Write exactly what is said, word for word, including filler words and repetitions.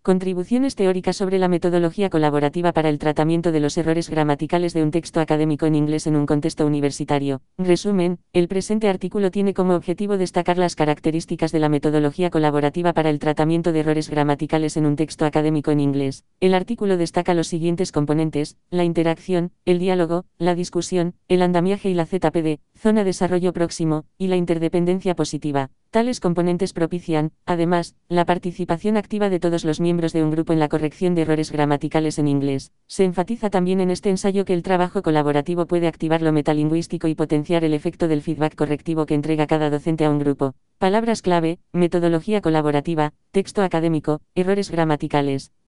Contribuciones teóricas sobre la metodología colaborativa para el tratamiento de los errores gramaticales de un texto académico en inglés en un contexto universitario. Resumen, el presente artículo tiene como objetivo destacar las características de la metodología colaborativa para el tratamiento de errores gramaticales en un texto académico en inglés. El artículo destaca los siguientes componentes: la interacción, el diálogo, la discusión, el andamiaje y la Z P D, zona desarrollo próximo, y la interdependencia positiva. Tales componentes propician, además, la participación activa de todos los miembros de un grupo en la corrección de errores gramaticales en inglés. Se enfatiza también en este ensayo que el trabajo colaborativo puede activar lo metalingüístico y potenciar el efecto del feedback correctivo que entrega cada docente a un grupo. Palabras clave: metodología colaborativa, texto académico, errores gramaticales.